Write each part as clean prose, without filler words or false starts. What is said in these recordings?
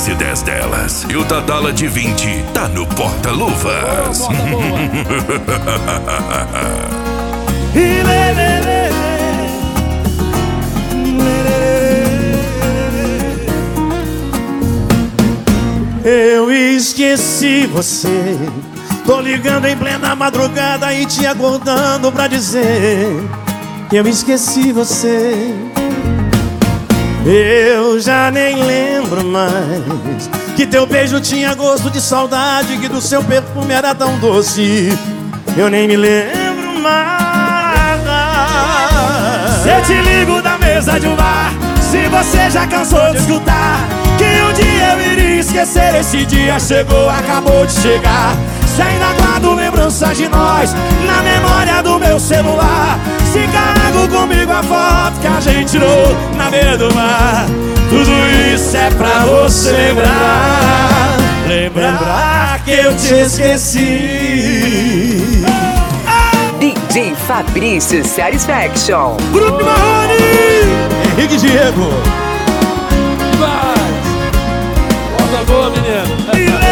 oferece 10 delas. E o Tadala de 20 tá no porta-luvas. Eu esqueci você. Tô ligando em plena madrugada e te acordando pra dizer que eu esqueci você. Eu já nem lembro mais que teu beijo tinha gosto de saudade, que do seu perfume era tão doce. Eu nem me lembro mais. Se eu te ligo da mesa de um bar, se você já cansou de escutar que um dia eu iria esquecer, esse dia chegou, acabou de chegar. Se ainda guardo lembranças de nós na memória do meu celular, se carrego comigo a foto que a gente tirou na beira do mar, tudo isso é pra você lembrar. Lembrar que eu te esqueci. DJ Fabrício Satisfaction. Grupo Marrone, Henrique Diego. Volta boa, menino.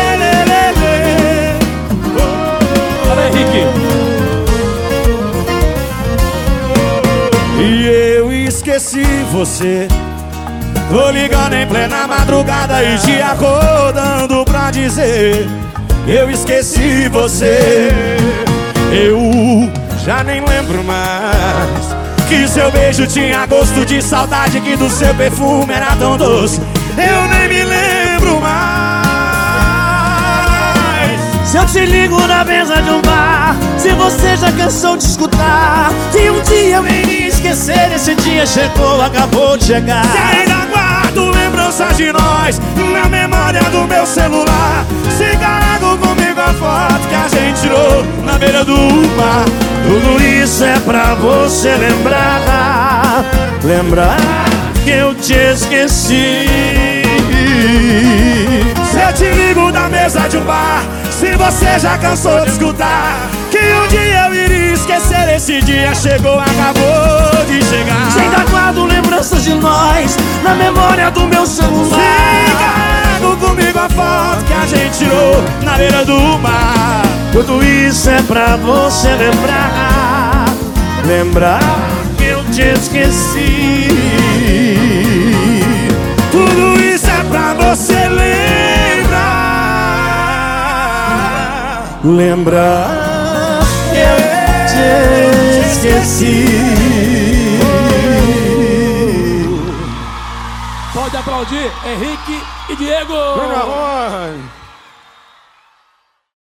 Fala, Henrique. E eu esqueci você. Tô ligando em plena madrugada e te acordando pra dizer eu esqueci você. Eu já nem lembro mais que seu beijo tinha gosto de saudade, que do seu perfume era tão doce. Eu nem me lembro mais. Se eu te ligo na mesa de um bar, se você já cansou de escutar que um dia eu iria esquecer, esse dia chegou, acabou de chegar. Se ainda guardo lembranças de nós na memória do meu celular, se carrego comigo a foto que a gente tirou na beira do mar, tudo isso é pra você lembrar. Lembrar que eu te esqueci. Se eu te ligo da mesa de um bar, se você já cansou de escutar que um dia eu iria esquecer, esse dia chegou, acabou de chegar. Se ainda guardo lembranças de nós na memória do meu celular, se carrego comigo a foto que a gente tirou na beira do mar, tudo isso é pra você lembrar. Lembrar que eu te esqueci. Tudo isso é pra você lembrar. Lembrar que eu te esqueci. Pode aplaudir Henrique e Diego. Vamos lá.